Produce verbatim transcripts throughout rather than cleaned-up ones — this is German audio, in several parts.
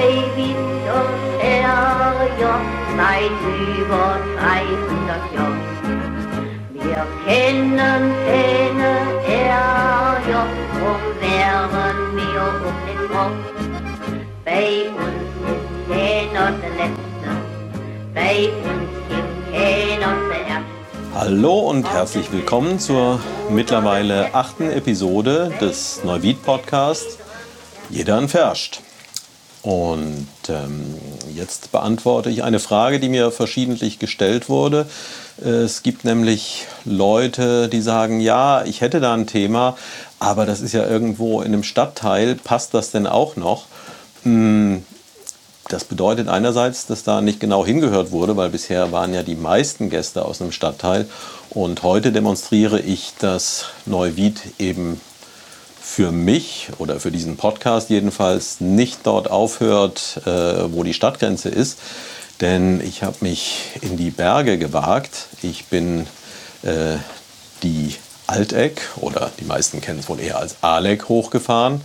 Neuwied und Herrjoch seit über dreihundert Jahren. Wir kennen keine Herrjoch, drum wären wir um den Kopf. Bei uns ist keiner der Letzte, bei uns gibt keiner der Erste. Hallo und herzlich willkommen zur mittlerweile achten Episode des Neuwied-Podcasts Jeder Verscht. Und ähm, jetzt beantworte ich eine Frage, die mir verschiedentlich gestellt wurde. Es gibt nämlich Leute, die sagen, ja, ich hätte da ein Thema, aber das ist ja irgendwo in einem Stadtteil, passt das denn auch noch? Hm, Das bedeutet einerseits, dass da nicht genau hingehört wurde, weil bisher waren ja die meisten Gäste aus einem Stadtteil. Und heute demonstriere ich, dass Neuwied eben für mich oder für diesen Podcast jedenfalls nicht dort aufhört, äh, wo die Stadtgrenze ist. Denn ich habe mich in die Berge gewagt. Ich bin äh, die Alteck, oder die meisten kennen es wohl eher als Aleck, hochgefahren.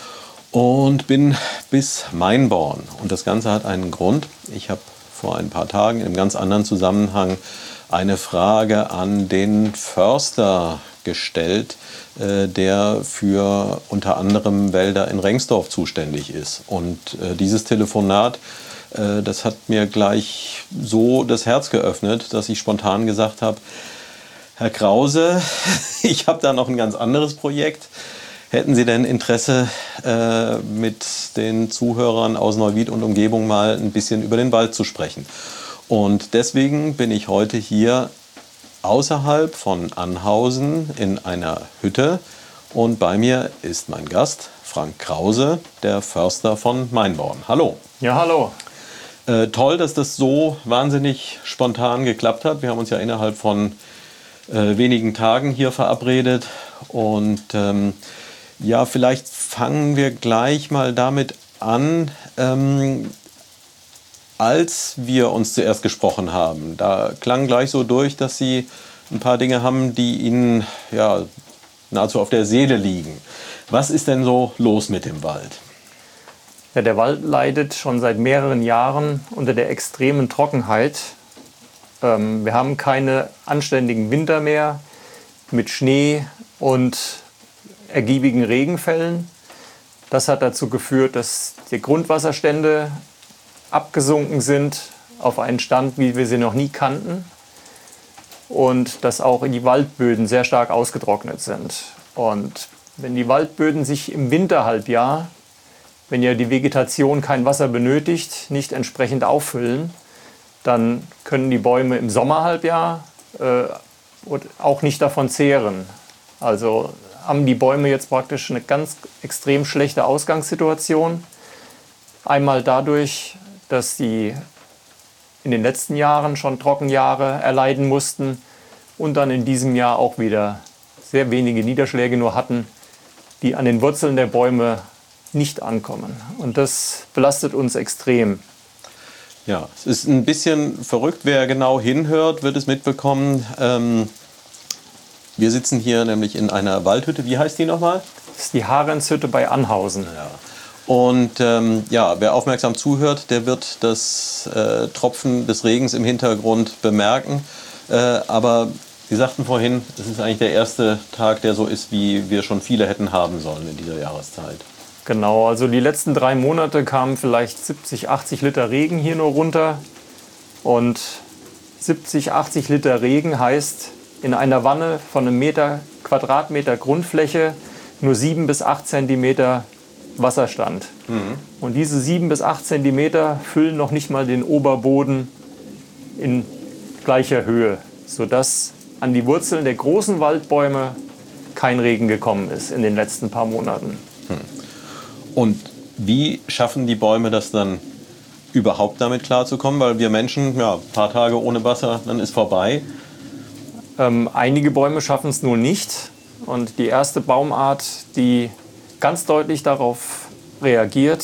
Und bin bis Mainborn. Und das Ganze hat einen Grund. Ich habe vor ein paar Tagen in einem ganz anderen Zusammenhang eine Frage an den Förster gestellt, äh, der für unter anderem Wälder in Rengsdorf zuständig ist. Und äh, dieses Telefonat, äh, das hat mir gleich so das Herz geöffnet, dass ich spontan gesagt habe, Herr Krause, ich habe da noch ein ganz anderes Projekt. Hätten Sie denn Interesse, äh, mit den Zuhörern aus Neuwied und Umgebung mal ein bisschen über den Wald zu sprechen? Und deswegen bin ich heute hier außerhalb von Anhausen in einer Hütte. Und bei mir ist mein Gast, Frank Krause, der Förster von Mainborn. Hallo. Ja, hallo. Äh, toll, dass das so wahnsinnig spontan geklappt hat. Wir haben uns ja innerhalb von äh, wenigen Tagen hier verabredet. Und ähm, ja, vielleicht fangen wir gleich mal damit an, ähm, als wir uns zuerst gesprochen haben. Da klang gleich so durch, dass Sie ein paar Dinge haben, die Ihnen ja, nahezu auf der Seele liegen. Was ist denn so los mit dem Wald? Ja, der Wald leidet schon seit mehreren Jahren unter der extremen Trockenheit. Ähm, wir haben keine anständigen Winter mehr mit Schnee und ergiebigen Regenfällen. Das hat dazu geführt, dass die Grundwasserstände abgesunken sind auf einen Stand, wie wir sie noch nie kannten. Und dass auch die Waldböden sehr stark ausgetrocknet sind. Und wenn die Waldböden sich im Winterhalbjahr, wenn ja die Vegetation kein Wasser benötigt, nicht entsprechend auffüllen, dann können die Bäume im Sommerhalbjahr äh, auch nicht davon zehren. Also haben die Bäume jetzt praktisch eine ganz extrem schlechte Ausgangssituation. Einmal dadurch, dass sie in den letzten Jahren schon Trockenjahre erleiden mussten und dann in diesem Jahr auch wieder sehr wenige Niederschläge nur hatten, die an den Wurzeln der Bäume nicht ankommen. Und das belastet uns extrem. Ja, es ist ein bisschen verrückt. Wer genau hinhört, wird es mitbekommen. Ähm Wir sitzen hier nämlich in einer Waldhütte. Wie heißt die nochmal? Das ist die Harenshütte bei Anhausen. Ja. Und ähm, ja, wer aufmerksam zuhört, der wird das äh, Tropfen des Regens im Hintergrund bemerken. Äh, aber Sie sagten vorhin, es ist eigentlich der erste Tag, der so ist, wie wir schon viele hätten haben sollen in dieser Jahreszeit. Genau, also die letzten drei Monate kamen vielleicht siebzig, achtzig Liter Regen hier nur runter. Und siebzig, achtzig Liter Regen heißt, in einer Wanne von einem Meter, Quadratmeter Grundfläche nur sieben bis acht Zentimeter Wasserstand. Mhm. Und diese sieben bis acht Zentimeter füllen noch nicht mal den Oberboden in gleicher Höhe, sodass an die Wurzeln der großen Waldbäume kein Regen gekommen ist in den letzten paar Monaten. Mhm. Und wie schaffen die Bäume das dann überhaupt damit klarzukommen? Weil wir Menschen, ja, ein paar Tage ohne Wasser, dann ist vorbei. Ähm, einige Bäume schaffen es nur nicht. Und die erste Baumart, die ganz deutlich darauf reagiert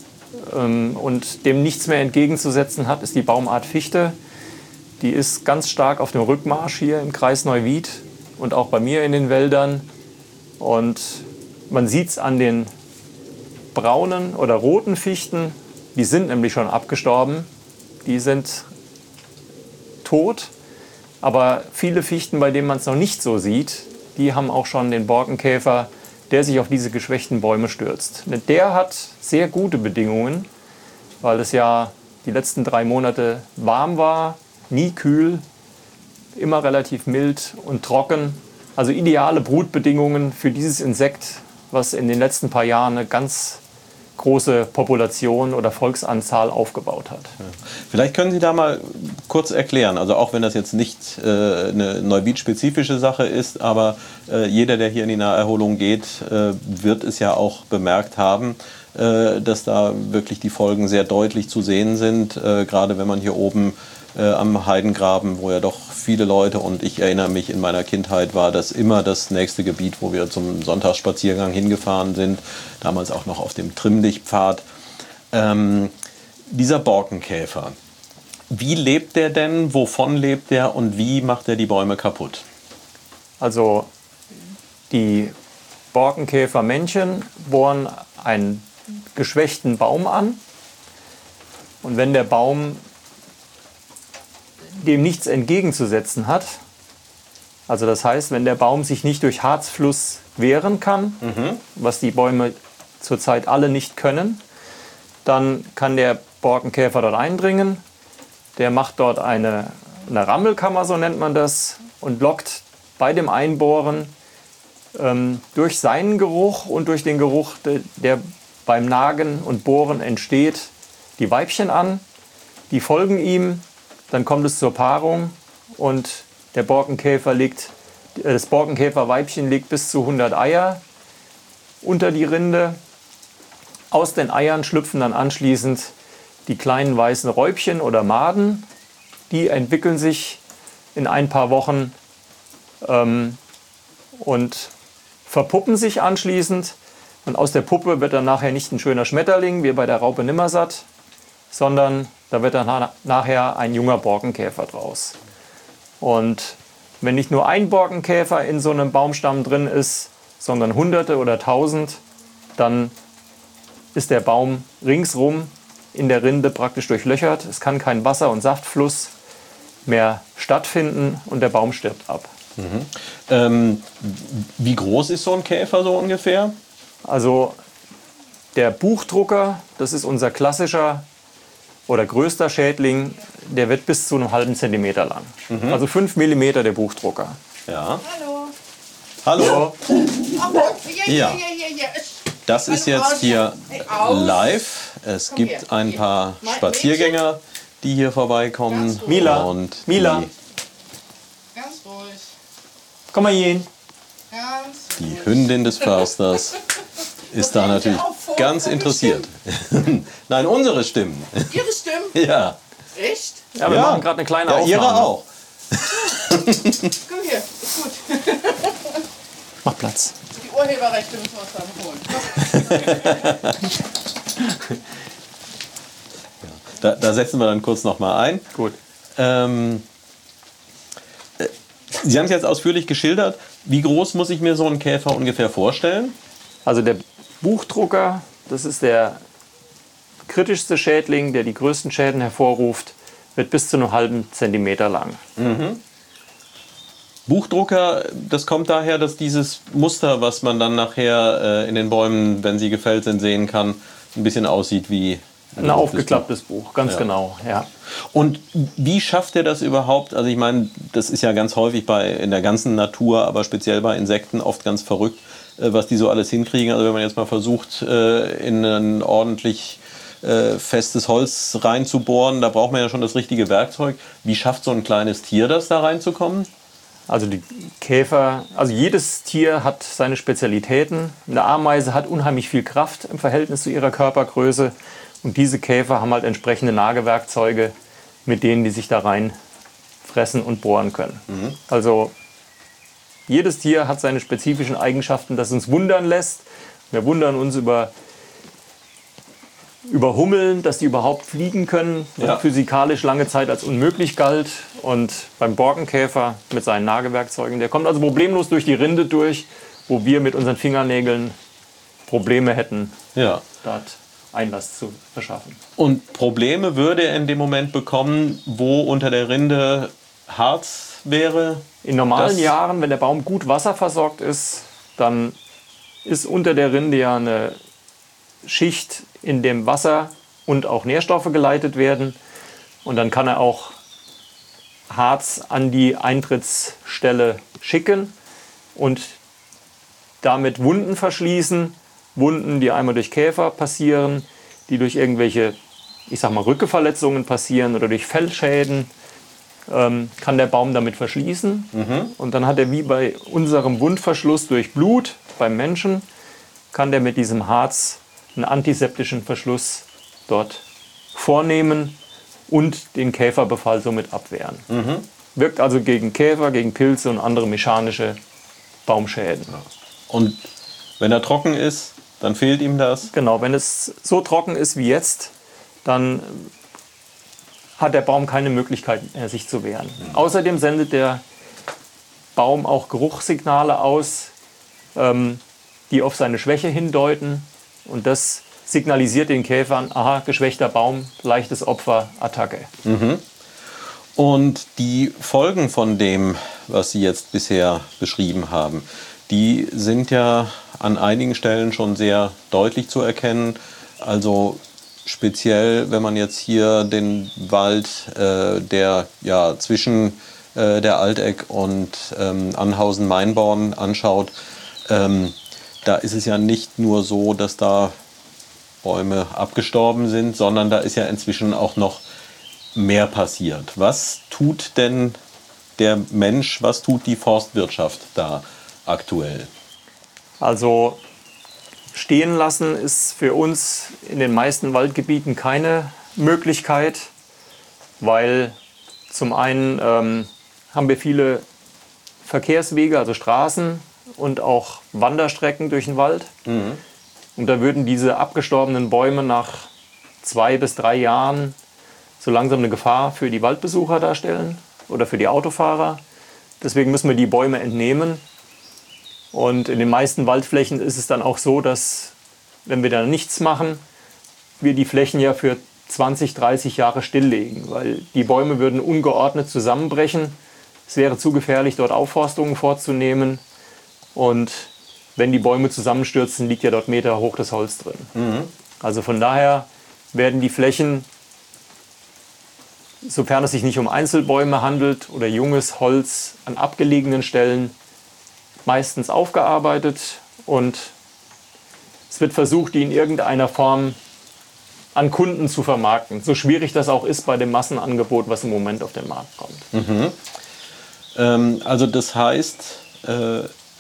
ähm, und dem nichts mehr entgegenzusetzen hat, ist die Baumart Fichte. Die ist ganz stark auf dem Rückmarsch hier im Kreis Neuwied und auch bei mir in den Wäldern. Und man sieht es an den braunen oder roten Fichten, Die sind nämlich schon abgestorben. Die sind tot. Aber viele Fichten, bei denen man es noch nicht so sieht, die haben auch schon den Borkenkäfer, der sich auf diese geschwächten Bäume stürzt. Der hat sehr gute Bedingungen, weil es ja die letzten drei Monate warm war, nie kühl, immer relativ mild und trocken. Also ideale Brutbedingungen für dieses Insekt, was in den letzten paar Jahren eine ganz große Population oder Volksanzahl aufgebaut hat. Ja. Vielleicht können Sie da mal kurz erklären, also auch wenn das jetzt nicht äh, eine Neuwied-spezifische Sache ist, aber äh, jeder, der hier in die Naherholung geht, äh, wird es ja auch bemerkt haben, äh, dass da wirklich die Folgen sehr deutlich zu sehen sind, äh, gerade wenn man hier oben äh, am Heidengraben, wo ja doch viele Leute, und ich erinnere mich, in meiner Kindheit war das immer das nächste Gebiet, wo wir zum Sonntagsspaziergang hingefahren sind, damals auch noch auf dem Trimmlichtpfad. Ähm, dieser Borkenkäfer, wie lebt der denn, wovon lebt der und wie macht er die Bäume kaputt? Also die Borkenkäfermännchen bohren einen geschwächten Baum an, und wenn der Baum dem nichts entgegenzusetzen hat, also das heißt, wenn der Baum sich nicht durch Harzfluss wehren kann, mhm. was die Bäume zurzeit alle nicht können, dann kann der Borkenkäfer dort eindringen. Der macht dort eine, eine Rammelkammer, so nennt man das, und lockt bei dem Einbohren ähm, durch seinen Geruch und durch den Geruch, der, der beim Nagen und Bohren entsteht, die Weibchen an. Die folgen ihm. Dann kommt es zur Paarung und der Borkenkäfer legt, das Borkenkäferweibchen legt bis zu hundert Eier unter die Rinde. Aus den Eiern schlüpfen dann anschließend die kleinen weißen Räubchen oder Maden. Die entwickeln sich in ein paar Wochen ähm, und verpuppen sich anschließend. Und aus der Puppe wird dann nachher nicht ein schöner Schmetterling, wie bei der Raupe Nimmersatt, sondern da wird dann nachher ein junger Borkenkäfer draus. Und wenn nicht nur ein Borkenkäfer in so einem Baumstamm drin ist, sondern Hunderte oder Tausend, dann ist der Baum ringsrum in der Rinde praktisch durchlöchert. Es kann kein Wasser- und Saftfluss mehr stattfinden und der Baum stirbt ab. Mhm. Ähm, wie groß ist so ein Käfer so ungefähr? Also der Buchdrucker, das ist unser klassischer oder größter Schädling, der wird bis zu einem halben Zentimeter lang. Mhm. Also fünf Millimeter der Buchdrucker. Ja. Hallo. Hallo. Oh, hier, Ja. hier, hier, hier. Das ist jetzt hier live. Es Komm gibt her. ein paar Spaziergänger, die hier vorbeikommen. Ganz ruhig. Mila, Und Mila, die, Ganz ruhig. komm mal hier hin. Ganz die ruhig. Hündin des Försters ist da natürlich ganz interessiert. Nein, unsere Stimmen. Ihre Stimmen? Ja. Echt? Ja, wir Ja. machen gerade eine kleine Ja, Aufnahme. ihre auch. Komm hier, ist gut. Mach Platz. Die Urheberrechte müssen wir uns dann holen. Da, da setzen wir dann kurz noch mal ein. Gut. Ähm, äh, Sie haben es jetzt ausführlich geschildert. Wie groß muss ich mir so einen Käfer ungefähr vorstellen? Also der Buchdrucker, das ist der kritischste Schädling, der die größten Schäden hervorruft, wird bis zu einem halben Zentimeter lang. Mhm. Buchdrucker, das kommt daher, dass dieses Muster, was man dann nachher äh, in den Bäumen, wenn sie gefällt sind, sehen kann, ein bisschen aussieht wie Ein aufgeklapptes Buch, ganz Ja. genau. Ja. Und wie schafft er das überhaupt? Also ich meine, das ist ja ganz häufig bei, in der ganzen Natur, aber speziell bei Insekten oft ganz verrückt, äh, was die so alles hinkriegen. Also wenn man jetzt mal versucht, äh, in ein ordentlich äh, festes Holz reinzubohren, da braucht man ja schon das richtige Werkzeug. Wie schafft so ein kleines Tier das, da reinzukommen? Also die Käfer, also jedes Tier hat seine Spezialitäten. Eine Ameise hat unheimlich viel Kraft im Verhältnis zu ihrer Körpergröße. Und diese Käfer haben halt entsprechende Nagewerkzeuge, mit denen die sich da rein fressen und bohren können. Mhm. Also jedes Tier hat seine spezifischen Eigenschaften, das uns wundern lässt. Wir wundern uns über, über Hummeln, dass die überhaupt fliegen können, Ja. was physikalisch lange Zeit als unmöglich galt. Und beim Borkenkäfer mit seinen Nagewerkzeugen, der kommt also problemlos durch die Rinde durch, wo wir mit unseren Fingernägeln Probleme hätten, Ja. dort Einlass zu verschaffen. Und Probleme würde er in dem Moment bekommen, wo unter der Rinde Harz wäre? In normalen Das- Jahren, wenn der Baum gut wasserversorgt ist, dann ist unter der Rinde ja eine Schicht, in dem Wasser und auch Nährstoffe geleitet werden. Und dann kann er auch Harz an die Eintrittsstelle schicken und damit Wunden verschließen. Wunden, die einmal durch Käfer passieren, die durch irgendwelche, ich sag mal, Rückenverletzungen passieren oder durch Fellschäden, ähm, kann der Baum damit verschließen. Und dann hat er wie bei unserem Wundverschluss durch Blut beim Menschen, kann der mit diesem Harz einen antiseptischen Verschluss dort vornehmen und den Käferbefall somit abwehren. Wirkt also gegen Käfer, gegen Pilze und andere mechanische Baumschäden. Und wenn er trocken ist, dann fehlt ihm das? Genau, wenn es so trocken ist wie jetzt, dann hat der Baum keine Möglichkeit mehr, sich zu wehren. Außerdem sendet der Baum auch Geruchssignale aus, ähm, die auf seine Schwäche hindeuten. Und das signalisiert den Käfern, aha, geschwächter Baum, leichtes Opfer, Attacke. Und die Folgen von dem, was Sie jetzt bisher beschrieben haben, die sind ja an einigen Stellen schon sehr deutlich zu erkennen. Also speziell, wenn man jetzt hier den Wald, äh, der ja zwischen äh, der Alteck und ähm, Anhausen-Mainborn anschaut, ähm, da ist es ja nicht nur so, dass da Bäume abgestorben sind, sondern da ist ja inzwischen auch noch mehr passiert. Was tut denn der Mensch, was tut die Forstwirtschaft da aktuell? Also stehen lassen ist für uns in den meisten Waldgebieten keine Möglichkeit, weil zum einen ähm, haben wir viele Verkehrswege, also Straßen und auch Wanderstrecken durch den Wald. Und da würden diese abgestorbenen Bäume nach zwei bis drei Jahren so langsam eine Gefahr für die Waldbesucher darstellen oder für die Autofahrer. Deswegen müssen wir die Bäume entnehmen. Und in den meisten Waldflächen ist es dann auch so, dass, wenn wir da nichts machen, wir die Flächen ja für zwanzig, dreißig Jahre stilllegen, weil die Bäume würden ungeordnet zusammenbrechen. Es wäre zu gefährlich, dort Aufforstungen vorzunehmen. Und wenn die Bäume zusammenstürzen, liegt ja dort meterhoch das Holz drin. Also von daher werden die Flächen, sofern es sich nicht um Einzelbäume handelt oder junges Holz an abgelegenen Stellen, meistens aufgearbeitet und es wird versucht, die in irgendeiner Form an Kunden zu vermarkten. So schwierig das auch ist bei dem Massenangebot, was im Moment auf den Markt kommt. Mhm. Ähm, also das heißt, äh,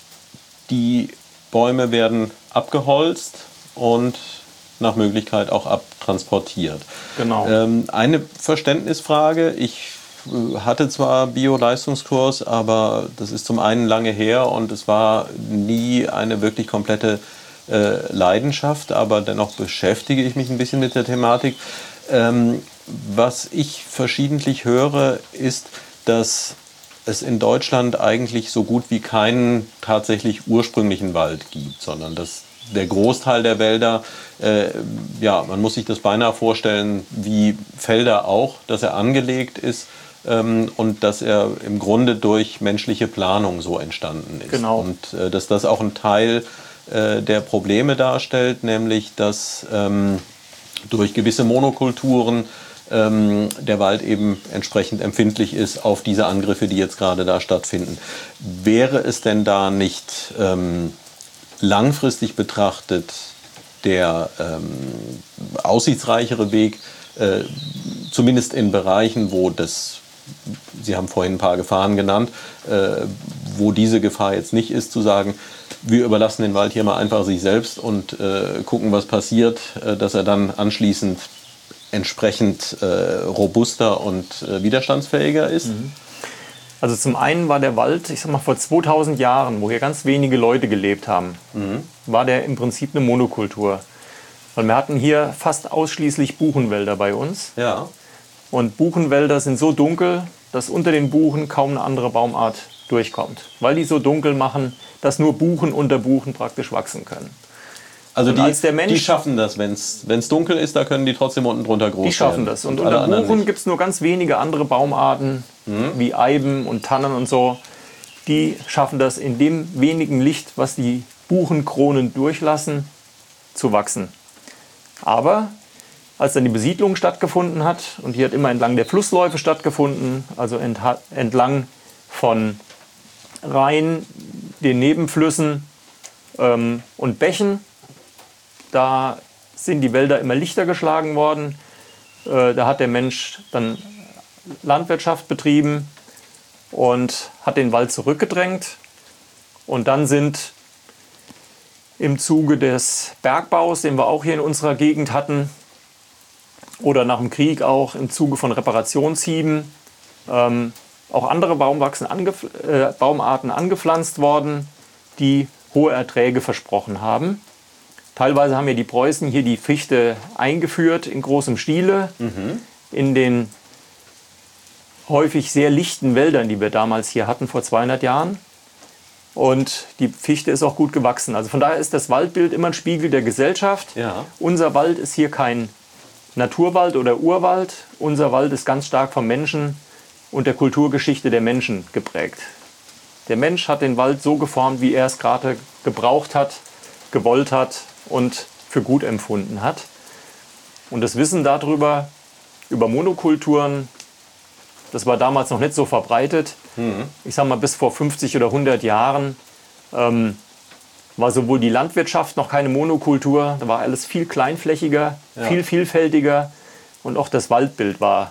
die Bäume werden abgeholzt und nach Möglichkeit auch abtransportiert. Genau. Ähm, eine Verständnisfrage. Ich äh, hatte zwar Bio-Leistungskurs, aber das ist zum einen lange her und es war nie eine wirklich komplette äh, Leidenschaft, aber dennoch beschäftige ich mich ein bisschen mit der Thematik. Ähm, was ich verschiedentlich höre, ist, dass es in Deutschland eigentlich so gut wie keinen tatsächlich ursprünglichen Wald gibt, sondern dass der Großteil der Wälder, äh, ja, man muss sich das beinahe vorstellen wie Felder auch, dass er angelegt ist ähm, und dass er im Grunde durch menschliche Planung so entstanden ist. Genau. Und äh, dass das auch ein Teil äh, der Probleme darstellt, nämlich dass ähm, durch gewisse Monokulturen ähm, der Wald eben entsprechend empfindlich ist auf diese Angriffe, die jetzt gerade da stattfinden. Wäre es denn da nicht ähm, langfristig betrachtet der ähm, aussichtsreichere Weg, äh, zumindest in Bereichen, wo das, Sie haben vorhin ein paar Gefahren genannt, äh, wo diese Gefahr jetzt nicht ist, zu sagen, wir überlassen den Wald hier mal einfach sich selbst und äh, gucken, was passiert, äh, dass er dann anschließend entsprechend äh, robuster und äh, widerstandsfähiger ist? Mhm. Also zum einen war der Wald, ich sag mal vor zweitausend Jahren, wo hier ganz wenige Leute gelebt haben, mhm. war der im Prinzip eine Monokultur. Weil wir hatten hier fast ausschließlich Buchenwälder bei uns. Ja. Und Buchenwälder sind so dunkel, dass unter den Buchen kaum eine andere Baumart durchkommt. Weil die so dunkel machen, dass nur Buchen unter Buchen praktisch wachsen können. Also Und die, als der Mensch, die schaffen das, wenn es dunkel ist, da können die trotzdem unten drunter groß werden. Die schaffen das. Und, und unter Buchen gibt es nur ganz wenige andere Baumarten, mhm. wie Eiben und Tannen und so. Die schaffen das in dem wenigen Licht, was die Buchenkronen durchlassen, zu wachsen. Aber als dann die Besiedlung stattgefunden hat, und die hat immer entlang der Flussläufe stattgefunden, also entlang von Rhein, den Nebenflüssen ähm, und Bächen, da sind die Wälder immer lichter geschlagen worden. Äh, da hat der Mensch dann Landwirtschaft betrieben und hat den Wald zurückgedrängt. Und dann sind im Zuge des Bergbaus, den wir auch hier in unserer Gegend hatten, oder nach dem Krieg auch im Zuge von Reparationshieben, ähm, auch andere Baumwachsen angef- äh, Baumarten angepflanzt worden, die hohe Erträge versprochen haben. Teilweise haben ja die Preußen hier die Fichte eingeführt in großem Stile, mhm. in den häufig sehr lichten Wäldern, die wir damals hier hatten, vor zweihundert Jahren. Und die Fichte ist auch gut gewachsen. Also von daher ist das Waldbild immer ein Spiegel der Gesellschaft. Ja. Unser Wald ist hier kein Naturwald oder Urwald. Unser Wald ist ganz stark vom Menschen und der Kulturgeschichte der Menschen geprägt. Der Mensch hat den Wald so geformt, wie er es gerade gebraucht hat, gewollt hat und für gut empfunden hat. Und das Wissen darüber, über Monokulturen, das war damals noch nicht so verbreitet. Mhm. Ich sage mal, bis vor fünfzig oder hundert Jahren ähm, war sowohl die Landwirtschaft noch keine Monokultur, da war alles viel kleinflächiger, ja. viel vielfältiger und auch das Waldbild war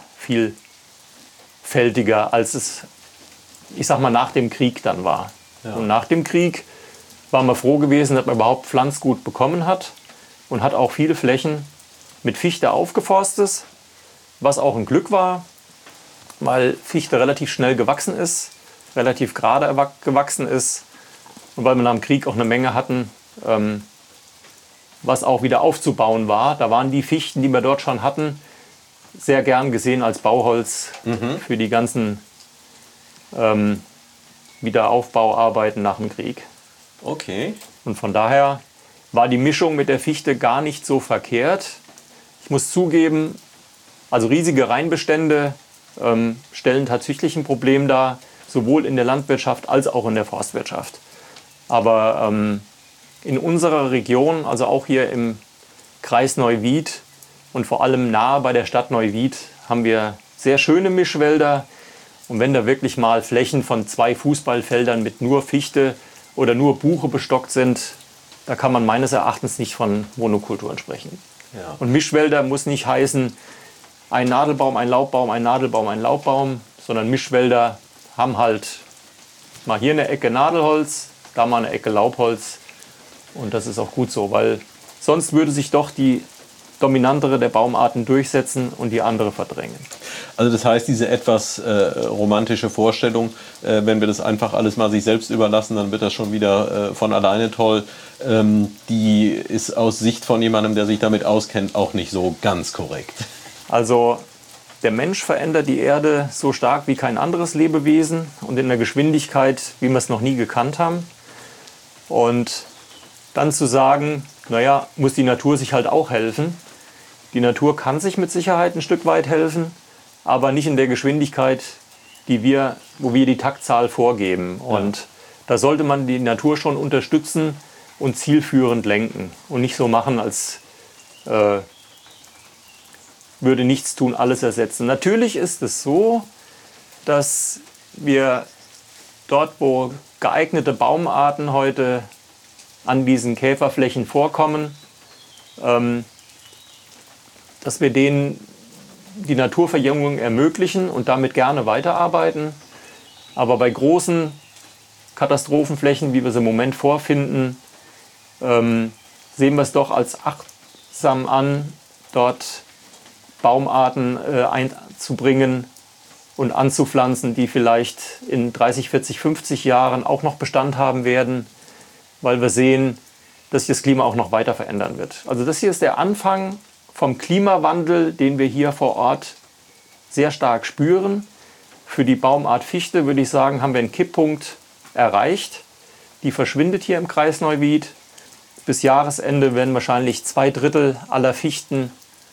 vielfältiger, als es, ich sag mal, nach dem Krieg dann war. Ja. Und nach dem Krieg war man froh gewesen, dass man überhaupt Pflanzgut bekommen hat und hat auch viele Flächen mit Fichte aufgeforstet, was auch ein Glück war, weil Fichte relativ schnell gewachsen ist, relativ gerade gewachsen ist und weil wir nach dem Krieg auch eine Menge hatten, ähm, was auch wieder aufzubauen war. Da waren die Fichten, die wir dort schon hatten, sehr gern gesehen als Bauholz mhm. für die ganzen ähm, Wiederaufbauarbeiten nach dem Krieg. Okay. Und von daher war die Mischung mit der Fichte gar nicht so verkehrt. Ich muss zugeben, also riesige Reinbestände ähm, stellen tatsächlich ein Problem dar, sowohl in der Landwirtschaft als auch in der Forstwirtschaft. Aber ähm, in unserer Region, also auch hier im Kreis Neuwied und vor allem nahe bei der Stadt Neuwied, haben wir sehr schöne Mischwälder. Und wenn da wirklich mal Flächen von zwei Fußballfeldern mit nur Fichte oder nur Buche bestockt sind, da kann man meines Erachtens nicht von Monokulturen sprechen. Ja. Und Mischwälder muss nicht heißen, ein Nadelbaum, ein Laubbaum, ein Nadelbaum, ein Laubbaum, sondern Mischwälder haben halt mal hier eine Ecke Nadelholz, da mal eine Ecke Laubholz. Und das ist auch gut so, weil sonst würde sich doch die dominantere der Baumarten durchsetzen und die andere verdrängen. Also das heißt, diese etwas äh, romantische Vorstellung, äh, wenn wir das einfach alles mal sich selbst überlassen, dann wird das schon wieder äh, von alleine toll. Ähm, die ist aus Sicht von jemandem, der sich damit auskennt, auch nicht so ganz korrekt. Also der Mensch verändert die Erde so stark wie kein anderes Lebewesen und in einer Geschwindigkeit, wie wir es noch nie gekannt haben. Und dann zu sagen, naja, muss die Natur sich halt auch helfen. Die Natur kann sich mit Sicherheit ein Stück weit helfen, aber nicht in der Geschwindigkeit, die wir, wo wir die Taktzahl vorgeben. Ja. Und da sollte man die Natur schon unterstützen und zielführend lenken und nicht so machen, als äh, würde nichts tun, alles ersetzen. Natürlich ist es so, dass wir dort, wo geeignete Baumarten heute an diesen Käferflächen vorkommen, ähm, dass wir denen die Naturverjüngung ermöglichen und damit gerne weiterarbeiten. Aber bei großen Katastrophenflächen, wie wir sie im Moment vorfinden, ähm, sehen wir es doch als achtsam an, dort Baumarten äh, einzubringen und anzupflanzen, die vielleicht in dreißig, vierzig, fünfzig Jahren auch noch Bestand haben werden, weil wir sehen, dass sich das Klima auch noch weiter verändern wird. Also das hier ist der Anfang vom Klimawandel, den wir hier vor Ort sehr stark spüren. Für die Baumart Fichte, würde ich sagen, haben wir einen Kipppunkt erreicht. Die verschwindet hier im Kreis Neuwied. bis Jahresende werden wahrscheinlich zwei Drittel aller Fichten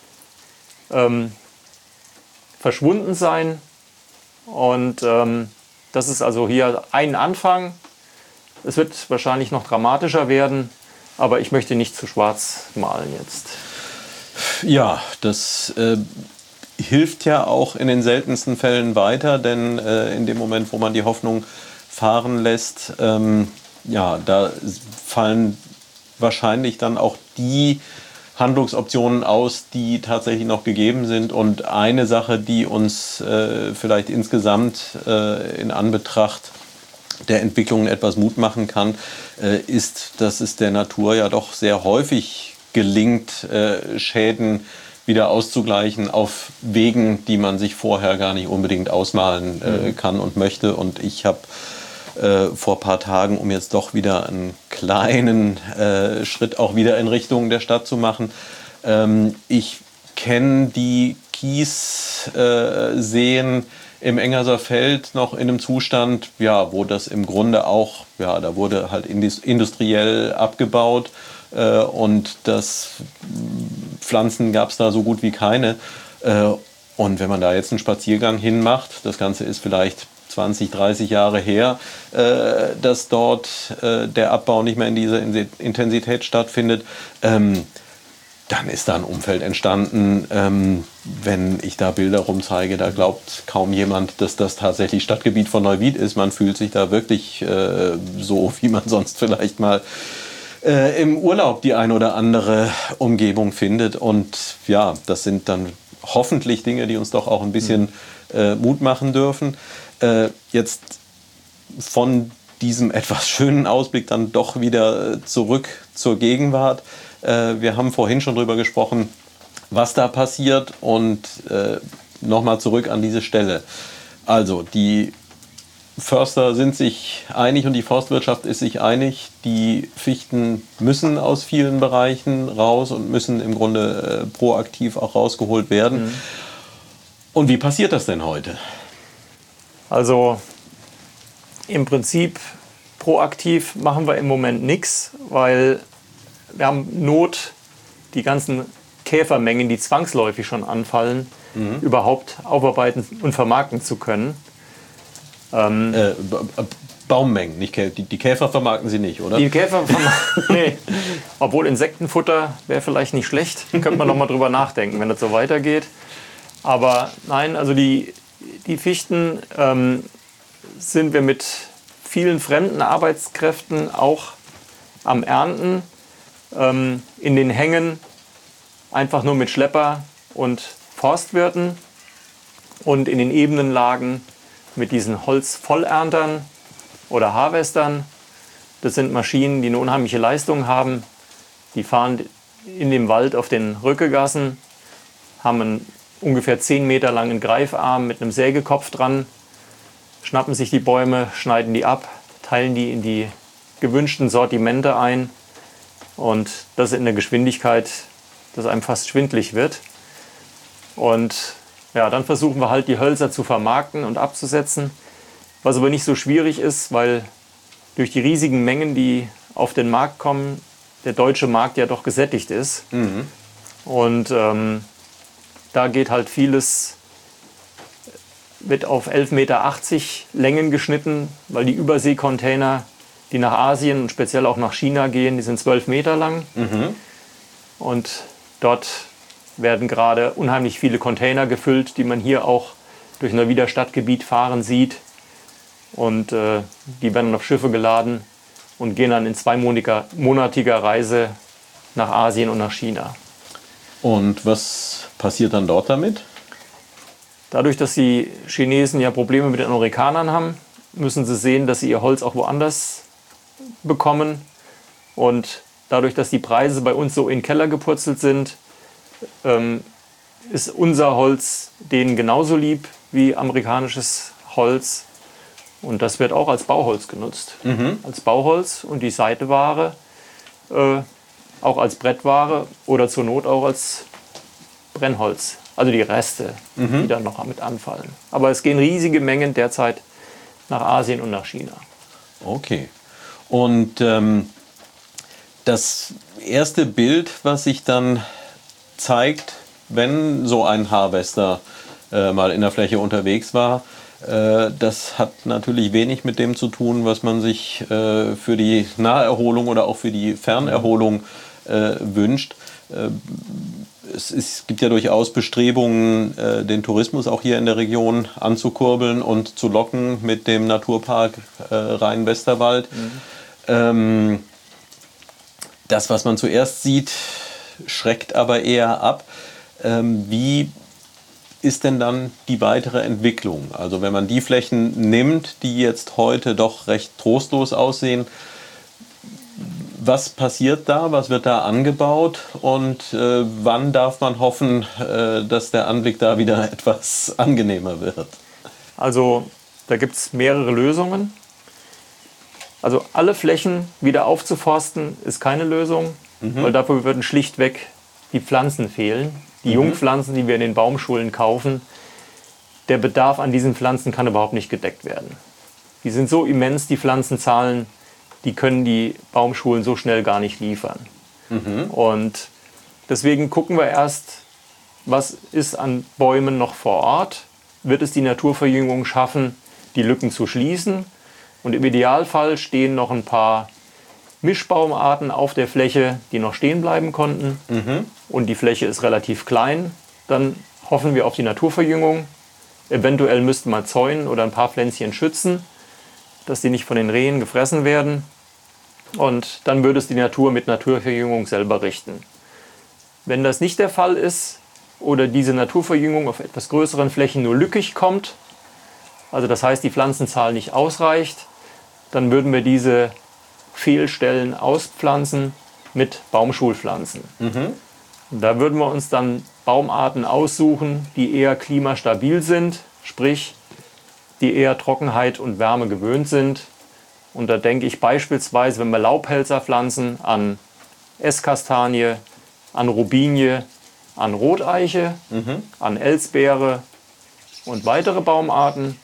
ähm, verschwunden sein. Und ähm, das ist also hier ein Anfang. Es wird wahrscheinlich noch dramatischer werden, aber ich möchte nicht zu schwarz malen jetzt. Ja, das äh, hilft ja auch in den seltensten Fällen weiter, denn äh, in dem Moment, wo man die Hoffnung fahren lässt, ähm, ja, da fallen wahrscheinlich dann auch die Handlungsoptionen aus, die tatsächlich noch gegeben sind. Und eine Sache, die uns äh, vielleicht insgesamt äh, in Anbetracht der Entwicklung etwas Mut machen kann, äh, ist, dass es der Natur ja doch sehr häufig gelingt, äh, Schäden wieder auszugleichen auf Wegen, die man sich vorher gar nicht unbedingt ausmalen äh, mhm. kann und möchte. Und ich habe äh, vor ein paar Tagen, um jetzt doch wieder einen kleinen äh, Schritt auch wieder in Richtung der Stadt zu machen, ähm, ich kenne die Kiesseen äh, im Engerser Feld noch in einem Zustand, ja, wo das im Grunde auch, ja, da wurde halt industriell abgebaut. Und das Pflanzen gab es da so gut wie keine. Und wenn man da jetzt einen Spaziergang hinmacht, das Ganze ist vielleicht zwanzig, dreißig Jahre her, dass dort der Abbau nicht mehr in dieser Intensität stattfindet, dann ist da ein Umfeld entstanden. Wenn ich da Bilder rumzeige, da glaubt kaum jemand, dass das tatsächlich Stadtgebiet von Neuwied ist. Man fühlt sich da wirklich so, wie man sonst vielleicht mal Äh, im Urlaub die ein oder andere Umgebung findet. Und ja, das sind dann hoffentlich Dinge, die uns doch auch ein bisschen äh, Mut machen dürfen. Äh, jetzt von diesem etwas schönen Ausblick dann doch wieder zurück zur Gegenwart. Äh, wir haben vorhin schon drüber gesprochen, was da passiert. Und äh, nochmal zurück an diese Stelle. Also die Förster sind sich einig und die Forstwirtschaft ist sich einig, die Fichten müssen aus vielen Bereichen raus und müssen im Grunde äh, proaktiv auch rausgeholt werden. Mhm. Und wie passiert das denn heute? Also im Prinzip proaktiv machen wir im Moment nichts, weil wir haben Not, die ganzen Käfermengen, die zwangsläufig schon anfallen, mhm. überhaupt aufarbeiten und vermarkten zu können. Ähm, äh, Baummengen, nicht Kä die, die Käfer vermarkten Sie nicht, oder? Die Käfer vermarkten, nee. Obwohl Insektenfutter wäre vielleicht nicht schlecht, könnte man noch mal drüber nachdenken, wenn das so weitergeht. Aber nein, also die, die Fichten ähm, sind wir mit vielen fremden Arbeitskräften auch am Ernten, ähm, in den Hängen einfach nur mit Schlepper und Forstwirten und in den Ebenenlagen mit diesen Holzvollerntern oder Harvestern. Das sind Maschinen, die eine unheimliche Leistung haben. Die fahren in dem Wald auf den Rückegassen, haben einen ungefähr zehn Meter langen Greifarm mit einem Sägekopf dran, schnappen sich die Bäume, schneiden die ab, teilen die in die gewünschten Sortimente ein. Und das in einer Geschwindigkeit, dass einem fast schwindlig wird. Und ja, dann versuchen wir halt die Hölzer zu vermarkten und abzusetzen, was aber nicht so schwierig ist, weil durch die riesigen Mengen, die auf den Markt kommen, der deutsche Markt ja doch gesättigt ist. Mhm. Und ähm, da geht halt vieles, wird auf elf Meter achtzig Längen geschnitten, weil die Überseekontainer, die nach Asien und speziell auch nach China gehen, die sind zwölf Meter lang. Mhm. Und dort werden gerade unheimlich viele Container gefüllt, die man hier auch durch Neuwieder Stadtgebiet fahren sieht. Und äh, die werden auf Schiffe geladen und gehen dann in zweimonatiger monatiger Reise nach Asien und nach China. Und was passiert dann dort damit? Dadurch, dass die Chinesen ja Probleme mit den Amerikanern haben, müssen sie sehen, dass sie ihr Holz auch woanders bekommen. Und dadurch, dass die Preise bei uns so in den Keller gepurzelt sind, ähm, ist unser Holz denen genauso lieb wie amerikanisches Holz. Und das wird auch als Bauholz genutzt. Mhm. Als Bauholz und die Seiteware äh, auch als Brettware oder zur Not auch als Brennholz. Also die Reste, mhm. die dann noch mit anfallen. Aber es gehen riesige Mengen derzeit nach Asien und nach China. Okay. Und ähm, Das erste Bild, was sich dann zeigt, wenn so ein Harvester äh, mal in der Fläche unterwegs war, äh, das hat natürlich wenig mit dem zu tun, was man sich äh, für die Naherholung oder auch für die Fernerholung äh, wünscht. Äh, es, es gibt ja durchaus Bestrebungen, äh, den Tourismus auch hier in der Region anzukurbeln und zu locken mit dem Naturpark äh, Rhein-Westerwald. Mhm. Ähm, das, was man zuerst sieht, schreckt aber eher ab. Ähm, wie ist denn dann die weitere Entwicklung? Also wenn man die Flächen nimmt, die jetzt heute doch recht trostlos aussehen, was passiert da? Was wird da angebaut? Und äh, wann darf man hoffen, äh, dass der Anblick da wieder etwas angenehmer wird? Also da gibt es mehrere Lösungen. Also alle Flächen wieder aufzuforsten ist keine Lösung, mhm. weil dafür würden schlichtweg die Pflanzen fehlen. Die mhm. Jungpflanzen, die wir in den Baumschulen kaufen, der Bedarf an diesen Pflanzen kann überhaupt nicht gedeckt werden. Die sind so immens, die Pflanzenzahlen, die können die Baumschulen so schnell gar nicht liefern. Mhm. Und deswegen gucken wir erst, was ist an Bäumen noch vor Ort? Wird es die Naturverjüngung schaffen, die Lücken zu schließen? Und im Idealfall stehen noch ein paar Mischbaumarten auf der Fläche, die noch stehen bleiben konnten. Mhm. Und die Fläche ist relativ klein. Dann hoffen wir auf die Naturverjüngung. Eventuell müssten wir zäunen oder ein paar Pflänzchen schützen, dass die nicht von den Rehen gefressen werden. Und dann würde es die Natur mit Naturverjüngung selber richten. Wenn das nicht der Fall ist oder diese Naturverjüngung auf etwas größeren Flächen nur lückig kommt, also das heißt, die Pflanzenzahl nicht ausreicht, dann würden wir diese Fehlstellen auspflanzen mit Baumschulpflanzen. Mhm. Da würden wir uns dann Baumarten aussuchen, die eher klimastabil sind, sprich, die eher Trockenheit und Wärme gewöhnt sind. Und da denke ich beispielsweise, wenn wir Laubhälser pflanzen, an Esskastanie, an Robinie, an Roteiche, mhm. an Elsbeere und weitere Baumarten.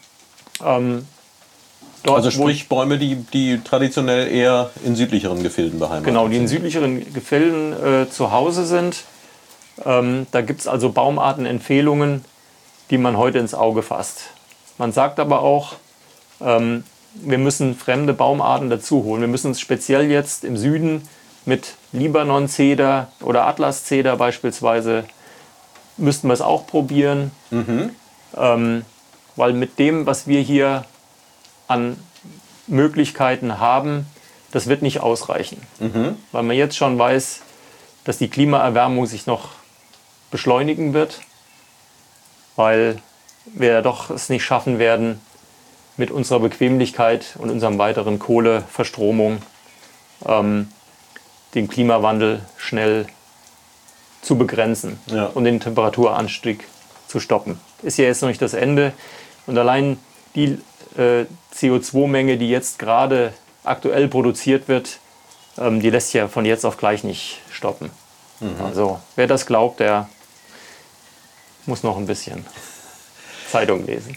Ähm, dort, also sprich Bäume, die, die traditionell eher in südlicheren Gefilden beheimatet sind. Genau, die in südlicheren Gefilden äh, zu Hause sind. Ähm, da gibt es also Baumartenempfehlungen, die man heute ins Auge fasst. Man sagt aber auch, ähm, wir müssen fremde Baumarten dazu holen. Wir müssen uns speziell jetzt im Süden mit Libanon-Zeder oder Atlas-Zeder beispielsweise, müssten wir es auch probieren. Mhm. Ähm, weil mit dem, was wir hier an Möglichkeiten haben, das wird nicht ausreichen. Mhm. Weil man jetzt schon weiß, dass die Klimaerwärmung sich noch beschleunigen wird, weil wir doch es nicht schaffen werden, mit unserer Bequemlichkeit und unserem weiteren Kohleverstromung ähm, den Klimawandel schnell zu begrenzen, ja, und den Temperaturanstieg zu stoppen. Ist ja jetzt noch nicht das Ende. Und allein die äh, C O zwei Menge, die jetzt gerade aktuell produziert wird, ähm, die lässt ja von jetzt auf gleich nicht stoppen. Mhm. Also wer das glaubt, der muss noch ein bisschen Zeitung lesen.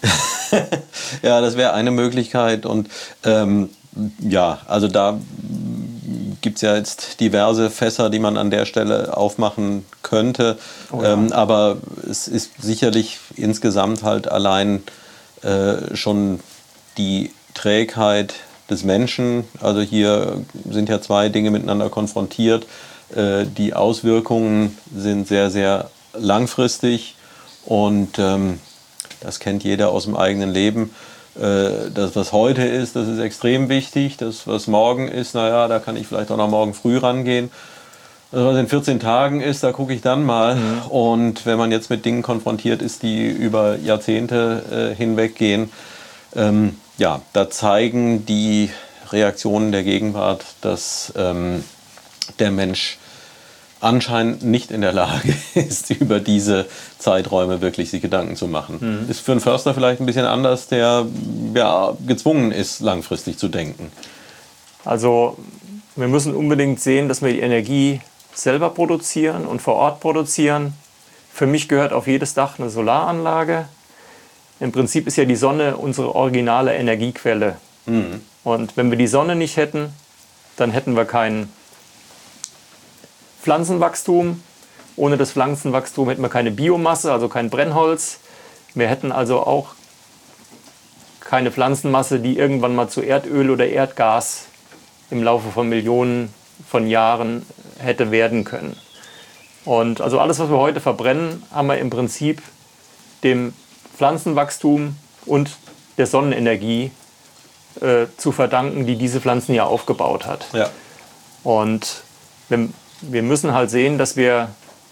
Ja, das wäre eine Möglichkeit. Und ähm, ja, also da gibt es ja jetzt diverse Fässer, die man an der Stelle aufmachen könnte. Oh ja. ähm, aber es ist sicherlich insgesamt halt allein äh, schon die Trägheit des Menschen. Also hier sind ja zwei Dinge miteinander konfrontiert. Äh, die Auswirkungen sind sehr, sehr langfristig und ähm, das kennt jeder aus dem eigenen Leben. Das, was heute ist, das ist extrem wichtig. Das, was morgen ist, naja, da kann ich vielleicht auch noch morgen früh rangehen. Das, was in vierzehn Tagen ist, da gucke ich dann mal. Mhm. Und wenn man jetzt mit Dingen konfrontiert ist, die über Jahrzehnte äh, hinweggehen, ähm, ja, da zeigen die Reaktionen der Gegenwart, dass ähm, der Mensch anscheinend nicht in der Lage ist, über diese Zeiträume wirklich sich Gedanken zu machen. Mhm. Ist für einen Förster vielleicht ein bisschen anders, der ja gezwungen ist, langfristig zu denken. Also wir müssen unbedingt sehen, dass wir die Energie selber produzieren und vor Ort produzieren. Für mich gehört auf jedes Dach eine Solaranlage. Im Prinzip ist ja die Sonne unsere originale Energiequelle. Mhm. Und wenn wir die Sonne nicht hätten, dann hätten wir kein Pflanzenwachstum. Ohne das Pflanzenwachstum hätten wir keine Biomasse, also kein Brennholz. Wir hätten also auch keine Pflanzenmasse, die irgendwann mal zu Erdöl oder Erdgas im Laufe von Millionen von Jahren hätte werden können. Und also alles, was wir heute verbrennen, haben wir im Prinzip dem Pflanzenwachstum und der Sonnenenergie äh, zu verdanken, die diese Pflanzen ja aufgebaut hat. Ja. Und wir, wir müssen halt sehen, dass wir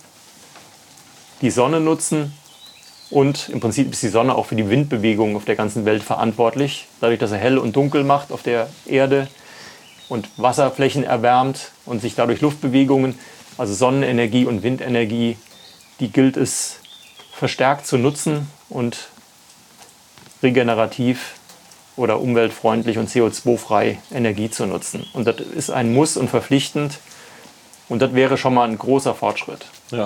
die Sonne nutzen und im Prinzip ist die Sonne auch für die Windbewegungen auf der ganzen Welt verantwortlich, dadurch, dass er hell und dunkel macht auf der Erde und Wasserflächen erwärmt und sich dadurch Luftbewegungen, also Sonnenenergie und Windenergie, die gilt es verstärkt zu nutzen und regenerativ oder umweltfreundlich und C O zwei frei Energie zu nutzen. Und das ist ein Muss und verpflichtend und das wäre schon mal ein großer Fortschritt. Ja.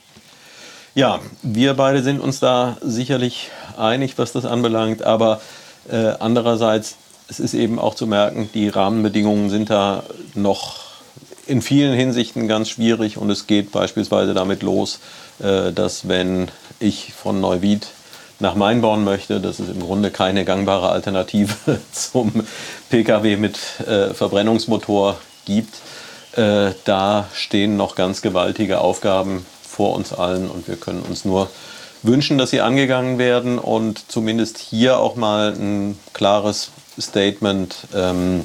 Ja, wir beide sind uns da sicherlich einig, was das anbelangt, aber äh, andererseits, es ist eben auch zu merken, die Rahmenbedingungen sind da noch in vielen Hinsichten ganz schwierig und es geht beispielsweise damit los, äh, dass wenn ich von Neuwied nach Mainborn möchte, dass es im Grunde keine gangbare Alternative zum Pkw mit äh, Verbrennungsmotor gibt. Äh, da stehen noch ganz gewaltige Aufgaben vor uns allen und wir können uns nur wünschen, dass sie angegangen werden und zumindest hier auch mal ein klares Statement. Ähm,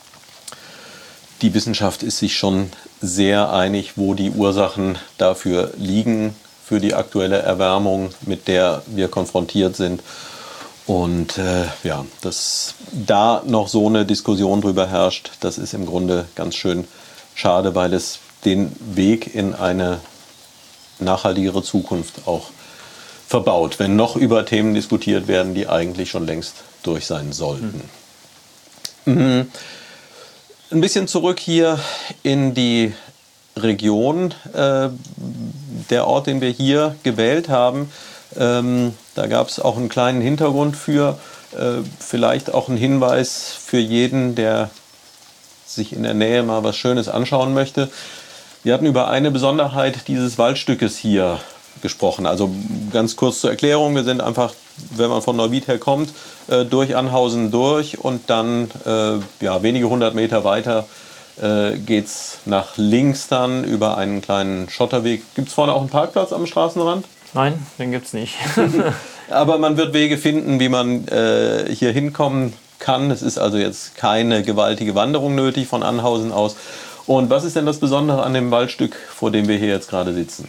die Wissenschaft ist sich schon sehr einig, wo die Ursachen dafür liegen, für die aktuelle Erwärmung, mit der wir konfrontiert sind. Und äh, ja, dass da noch so eine Diskussion drüber herrscht, das ist im Grunde ganz schön schade, weil es den Weg in eine nachhaltigere Zukunft auch verbaut, wenn noch über Themen diskutiert werden, die eigentlich schon längst durch sein sollten. Mhm. Ein bisschen zurück hier in die Region. Äh, der Ort, den wir hier gewählt haben, ähm, da gab es auch einen kleinen Hintergrund für, äh, vielleicht auch einen Hinweis für jeden, der sich in der Nähe mal was Schönes anschauen möchte. Wir hatten über eine Besonderheit dieses Waldstückes hier gesprochen. Also ganz kurz zur Erklärung, wir sind einfach, wenn man von Neuwied her kommt, äh, durch Anhausen durch und dann äh, ja, wenige hundert Meter weiter äh, geht es nach links dann über einen kleinen Schotterweg. Gibt es vorne auch einen Parkplatz am Straßenrand? Nein, den gibt es nicht. Aber man wird Wege finden, wie man äh, hier hinkommen kann. Es ist also jetzt keine gewaltige Wanderung nötig von Anhausen aus. Und was ist denn das Besondere an dem Waldstück, vor dem wir hier jetzt gerade sitzen?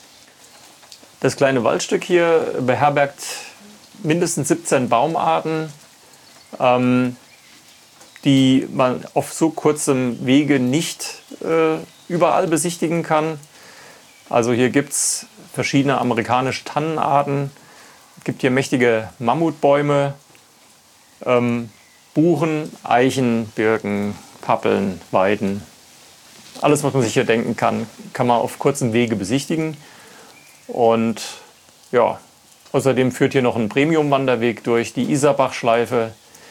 Das kleine Waldstück hier beherbergt mindestens siebzehn Baumarten, ähm, die man auf so kurzem Wege nicht äh, überall besichtigen kann. Also hier gibt es verschiedene amerikanische Tannenarten, es gibt hier mächtige Mammutbäume, ähm, Buchen, Eichen, Birken, Pappeln, Weiden. Alles, was man sich hier denken kann, kann man auf kurzem Wege besichtigen. Und ja, außerdem führt hier noch ein Premium-Wanderweg durch die Isarbach-Schleife,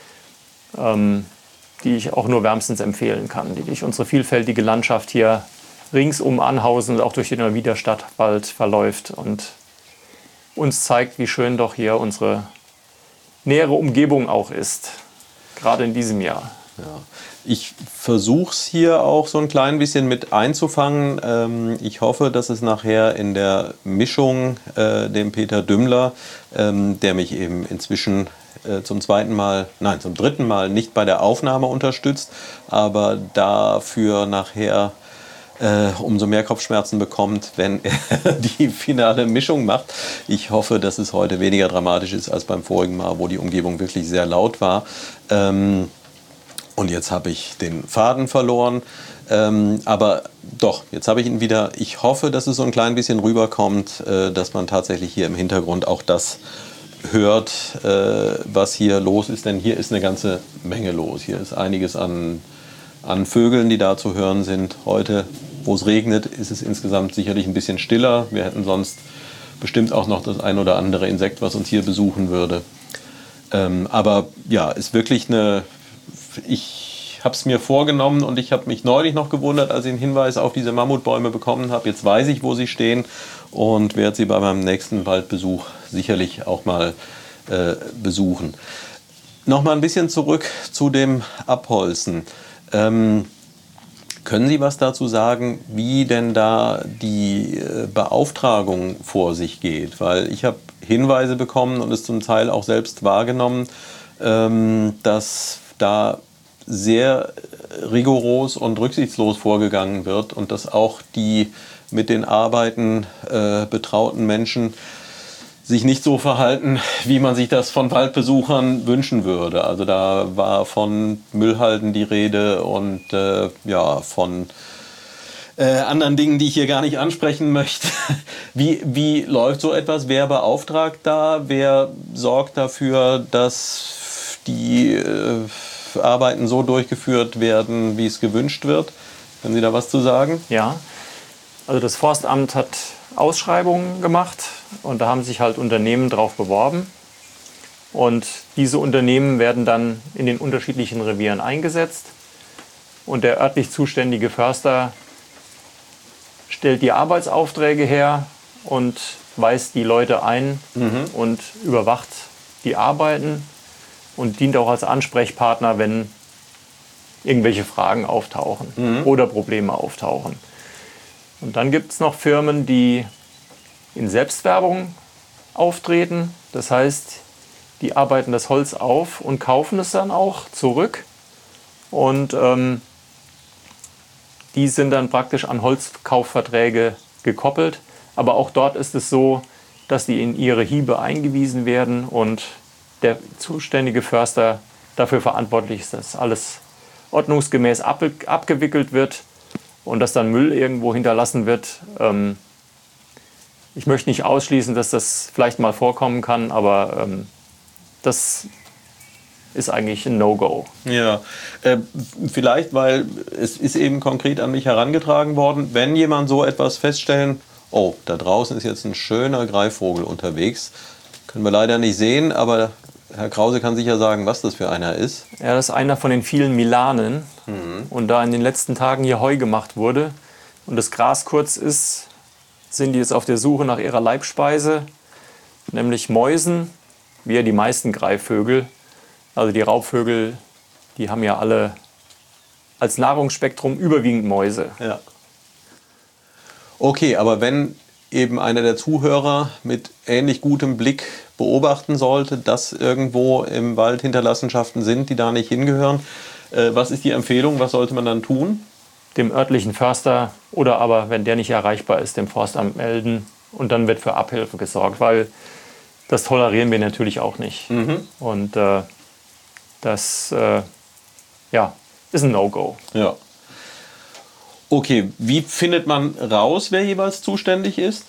ähm, die ich auch nur wärmstens empfehlen kann, die durch unsere vielfältige Landschaft hier rings um Anhausen und auch durch den Neuwieder Stadtwald verläuft und uns zeigt, wie schön doch hier unsere nähere Umgebung auch ist, gerade in diesem Jahr. Ja. Ich versuche es hier auch so ein klein bisschen mit einzufangen. Ähm, ich hoffe, dass es nachher in der Mischung äh, dem Peter Dümmler, ähm, der mich eben inzwischen äh, zum zweiten Mal, nein, zum dritten Mal nicht bei der Aufnahme unterstützt, aber dafür nachher äh, umso mehr Kopfschmerzen bekommt, wenn er die finale Mischung macht. Ich hoffe, dass es heute weniger dramatisch ist als beim vorigen Mal, wo die Umgebung wirklich sehr laut war. Ähm, Und jetzt habe ich den Faden verloren. Ähm, aber doch, jetzt habe ich ihn wieder. Ich hoffe, dass es so ein klein bisschen rüberkommt, äh, dass man tatsächlich hier im Hintergrund auch das hört, äh, was hier los ist. Denn hier ist eine ganze Menge los. Hier ist einiges an, an Vögeln, die da zu hören sind. Heute, wo es regnet, ist es insgesamt sicherlich ein bisschen stiller. Wir hätten sonst bestimmt auch noch das ein oder andere Insekt, was uns hier besuchen würde. Ähm, aber ja, ist wirklich eine... Ich habe es mir vorgenommen und ich habe mich neulich noch gewundert, als ich einen Hinweis auf diese Mammutbäume bekommen habe. Jetzt weiß ich, wo sie stehen und werde sie bei meinem nächsten Waldbesuch sicherlich auch mal äh, besuchen. Nochmal ein bisschen zurück zu dem Abholzen. Ähm, können Sie was dazu sagen, wie denn da die äh, Beauftragung vor sich geht? Weil ich habe Hinweise bekommen und es zum Teil auch selbst wahrgenommen, ähm, dass da sehr rigoros und rücksichtslos vorgegangen wird und dass auch die mit den Arbeiten äh, betrauten Menschen sich nicht so verhalten, wie man sich das von Waldbesuchern wünschen würde. Also da war von Müllhalden die Rede und äh, ja, von äh, anderen Dingen, die ich hier gar nicht ansprechen möchte. Wie, wie läuft so etwas? Wer beauftragt da? Wer sorgt dafür, dass die äh, Arbeiten so durchgeführt werden, wie es gewünscht wird? Können Sie da was zu sagen? Ja, also das Forstamt hat Ausschreibungen gemacht und da haben sich halt Unternehmen drauf beworben. Und diese Unternehmen werden dann in den unterschiedlichen Revieren eingesetzt. Und der örtlich zuständige Förster stellt die Arbeitsaufträge her und weist die Leute ein mhm. und überwacht die Arbeiten und dient auch als Ansprechpartner, wenn irgendwelche Fragen auftauchen mhm. oder Probleme auftauchen. Und dann gibt es noch Firmen, die in Selbstwerbung auftreten. Das heißt, die arbeiten das Holz auf und kaufen es dann auch zurück. Und ähm, die sind dann praktisch an Holzkaufverträge gekoppelt. Aber auch dort ist es so, dass die in ihre Hiebe eingewiesen werden und der zuständige Förster dafür verantwortlich ist, dass alles ordnungsgemäß ab, abgewickelt wird und dass dann Müll irgendwo hinterlassen wird. Ähm, ich möchte nicht ausschließen, dass das vielleicht mal vorkommen kann, aber ähm, das ist eigentlich ein No-Go. Ja, äh, vielleicht, weil es ist eben konkret an mich herangetragen worden, wenn jemand so etwas feststellen, oh, da draußen ist jetzt ein schöner Greifvogel unterwegs, können wir leider nicht sehen, aber Herr Krause kann sicher sagen, was das für einer ist. Ja, das ist einer von den vielen Milanen. Mhm. Und da in den letzten Tagen hier Heu gemacht wurde und das Gras kurz ist, sind die jetzt auf der Suche nach ihrer Leibspeise, nämlich Mäusen, wie ja die meisten Greifvögel. Also die Raubvögel, die haben ja alle als Nahrungsspektrum überwiegend Mäuse. Ja. Okay, aber wenn eben einer der Zuhörer mit ähnlich gutem Blick beobachten sollte, dass irgendwo im Wald Hinterlassenschaften sind, die da nicht hingehören, äh, was ist die Empfehlung? Was sollte man dann tun? Dem örtlichen Förster oder aber, wenn der nicht erreichbar ist, dem Forstamt melden und dann wird für Abhilfe gesorgt, weil das tolerieren wir natürlich auch nicht. Mhm. Und äh, das äh, ja, ist ein No-Go. Ja. Okay, wie findet man raus, wer jeweils zuständig ist?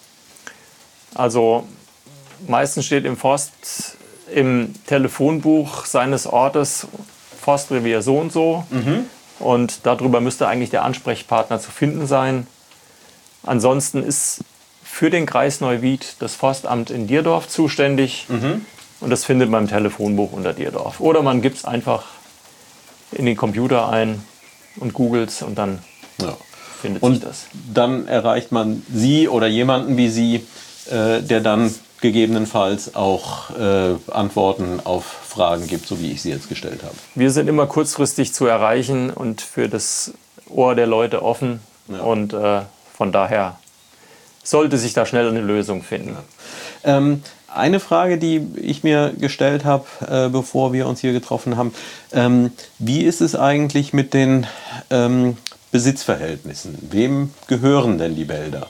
Also meistens steht im Forst im Telefonbuch seines Ortes Forstrevier so und so. Mhm. Und darüber müsste eigentlich der Ansprechpartner zu finden sein. Ansonsten ist für den Kreis Neuwied das Forstamt in Dierdorf zuständig. Mhm. Und das findet man im Telefonbuch unter Dierdorf. Oder man gibt es einfach in den Computer ein und googelt es und dann ja. findet und sich das. Dann erreicht man Sie oder jemanden wie Sie, äh, der dann gegebenenfalls auch äh, Antworten auf Fragen gibt, so wie ich sie jetzt gestellt habe. Wir sind immer kurzfristig zu erreichen und für das Ohr der Leute offen. Ja. Und äh, von daher sollte sich da schnell eine Lösung finden. Ja. Ähm, eine Frage, die ich mir gestellt habe, äh, bevor wir uns hier getroffen haben, ähm, wie ist es eigentlich mit den ähm, Besitzverhältnissen? Wem gehören denn die Wälder?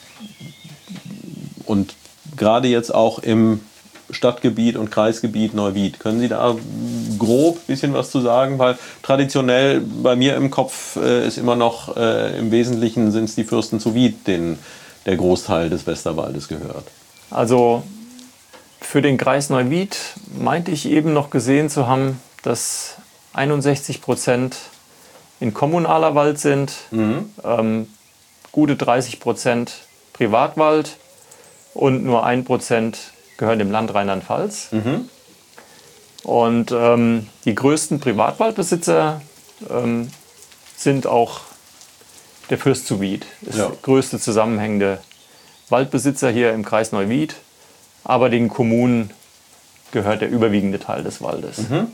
Und gerade jetzt auch im Stadtgebiet und Kreisgebiet Neuwied. Können Sie da grob ein bisschen was zu sagen? Weil traditionell bei mir im Kopf äh, ist immer noch, äh, im Wesentlichen sind es die Fürsten zu Wied, denen der Großteil des Westerwaldes gehört. Also für den Kreis Neuwied meinte ich eben noch gesehen zu haben, dass einundsechzig Prozent in kommunaler Wald sind, mhm. ähm, gute dreißig Prozent Privatwald und nur ein Prozent gehören dem Land Rheinland-Pfalz. Mhm. Und ähm, die größten Privatwaldbesitzer ähm, sind auch der Fürst zu Wied. Ist Ja. der größte zusammenhängende Waldbesitzer hier im Kreis Neuwied. Aber den Kommunen gehört der überwiegende Teil des Waldes. Mhm.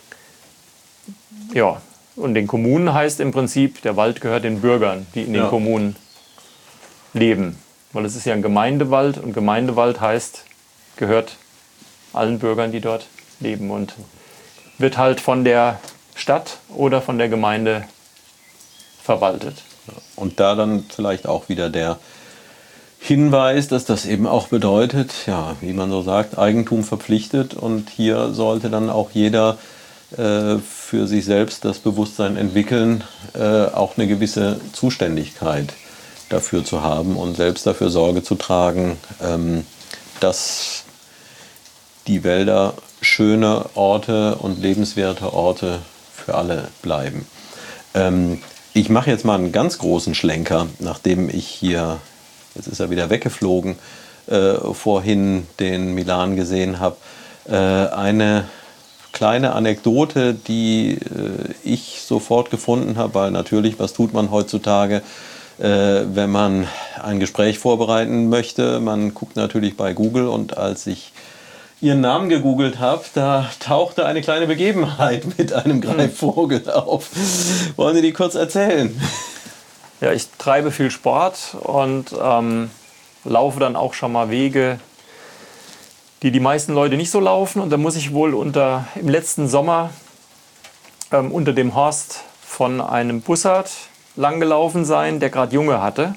Ja, und den Kommunen heißt im Prinzip, der Wald gehört den Bürgern, die in den Ja. Kommunen leben. Weil es ist ja ein Gemeindewald und Gemeindewald heißt, gehört allen Bürgern, die dort leben und wird halt von der Stadt oder von der Gemeinde verwaltet. Und da dann vielleicht auch wieder der Hinweis, dass das eben auch bedeutet, ja, wie man so sagt, Eigentum verpflichtet. Und hier sollte dann auch jeder äh, für sich selbst das Bewusstsein entwickeln, äh, auch eine gewisse Zuständigkeit dafür zu haben und selbst dafür Sorge zu tragen, ähm, dass die Wälder schöne Orte und lebenswerte Orte für alle bleiben. Ähm, ich mache jetzt mal einen ganz großen Schlenker, nachdem ich hier, jetzt ist er wieder weggeflogen, äh, vorhin den Milan gesehen habe. Äh, eine kleine Anekdote, die äh, ich sofort gefunden habe, weil natürlich, was tut man heutzutage, äh, wenn man ein Gespräch vorbereiten möchte? Man guckt natürlich bei Google, und als ich Ihren Namen gegoogelt habe, da tauchte eine kleine Begebenheit mit einem Greifvogel auf. Wollen Sie die kurz erzählen? Ja, ich treibe viel Sport und ähm, laufe dann auch schon mal Wege, die die meisten Leute nicht so laufen. Und da muss ich wohl unter, im letzten Sommer ähm, unter dem Horst von einem Bussard langgelaufen sein, der gerade Junge hatte.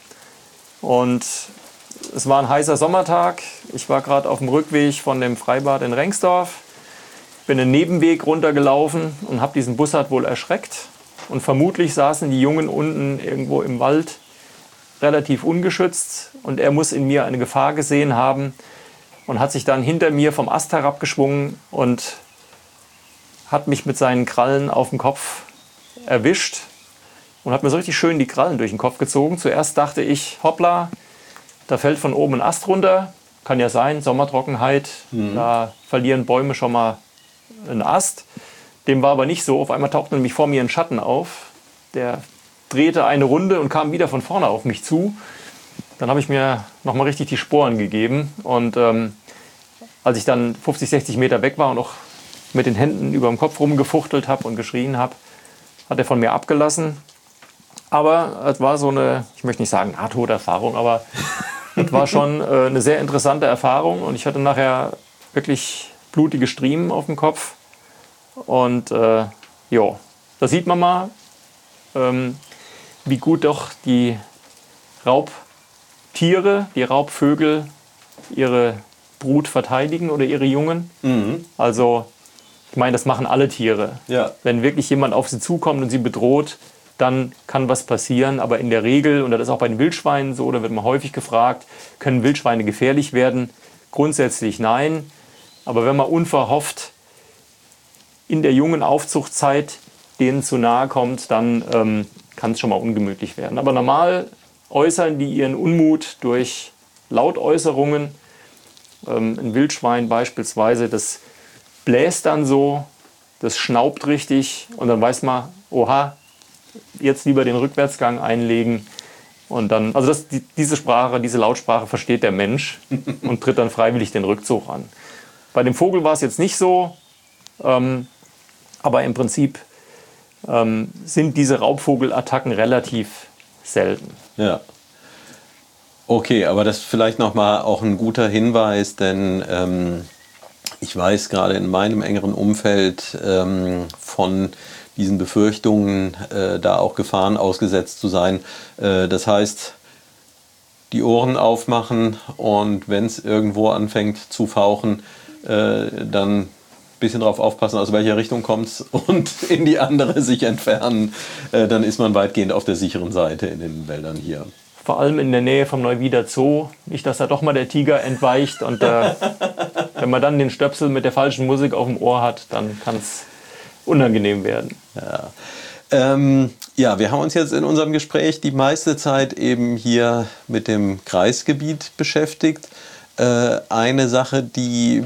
Und es war ein heißer Sommertag. Ich war gerade auf dem Rückweg von dem Freibad in Rengsdorf. Bin einen Nebenweg runtergelaufen und habe diesen Bussard wohl erschreckt. Und vermutlich saßen die Jungen unten irgendwo im Wald relativ ungeschützt. Und er muss in mir eine Gefahr gesehen haben und hat sich dann hinter mir vom Ast herabgeschwungen und hat mich mit seinen Krallen auf dem Kopf erwischt und hat mir so richtig schön die Krallen durch den Kopf gezogen. Zuerst dachte ich, hoppla, da fällt von oben ein Ast runter. Kann ja sein, Sommertrockenheit, mhm. da verlieren Bäume schon mal einen Ast. Dem war aber nicht so. Auf einmal tauchte nämlich vor mir ein Schatten auf. Der drehte eine Runde und kam wieder von vorne auf mich zu. Dann habe ich mir noch mal richtig die Sporen gegeben. Und ähm, als ich dann fünfzig, sechzig Meter weg war und auch mit den Händen über dem Kopf rumgefuchtelt habe und geschrien habe, hat er von mir abgelassen. Aber es war so eine, ich möchte nicht sagen Nahtoderfahrung, aber es war schon äh, eine sehr interessante Erfahrung. Und ich hatte nachher wirklich blutige Striemen auf dem Kopf. Und äh, ja, da sieht man mal, ähm, wie gut doch die Raubtiere, die Raubvögel ihre Brut verteidigen oder ihre Jungen. Mhm. Also ich meine, das machen alle Tiere. Ja. Wenn wirklich jemand auf sie zukommt und sie bedroht, dann kann was passieren. Aber in der Regel, und das ist auch bei den Wildschweinen so, da wird man häufig gefragt, können Wildschweine gefährlich werden? Grundsätzlich nein. Aber wenn man unverhofft in der jungen Aufzuchtzeit denen zu nahe kommt, dann ähm, kann es schon mal ungemütlich werden. Aber normal äußern die ihren Unmut durch Lautäußerungen. Ähm, ein Wildschwein beispielsweise, das bläst dann so, das schnaubt richtig und dann weiß man, oha, jetzt lieber den Rückwärtsgang einlegen. Und dann, also das, die, diese Sprache, diese Lautsprache versteht der Mensch und tritt dann freiwillig den Rückzug an. Bei dem Vogel war es jetzt nicht so, ähm, aber im Prinzip ähm, sind diese Raubvogelattacken relativ selten. Ja. Okay, aber das ist vielleicht nochmal auch ein guter Hinweis, denn ähm, ich weiß gerade in meinem engeren Umfeld ähm, von diesen Befürchtungen, äh, da auch Gefahren ausgesetzt zu sein. Äh, das heißt, die Ohren aufmachen und wenn es irgendwo anfängt zu fauchen, äh, dann ein bisschen drauf aufpassen, aus welcher Richtung kommt es und in die andere sich entfernen. Äh, dann ist man weitgehend auf der sicheren Seite in den Wäldern hier. Vor allem in der Nähe vom Neuwieder Zoo. Nicht, dass da doch mal der Tiger entweicht. Und äh, wenn man dann den Stöpsel mit der falschen Musik auf dem Ohr hat, dann kann es unangenehm werden. Ja. Ähm, ja, wir haben uns jetzt in unserem Gespräch die meiste Zeit eben hier mit dem Kreisgebiet beschäftigt. Äh, eine Sache, die